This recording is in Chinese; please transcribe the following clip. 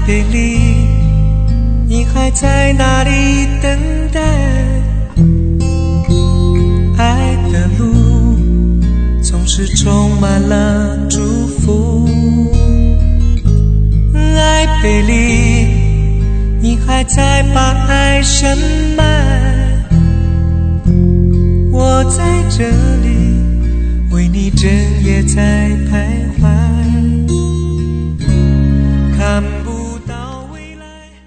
贝利，你还在哪里等待？爱的路总是充满了祝福。爱贝利，你还在把爱深埋？我在这里为你整夜在徘徊。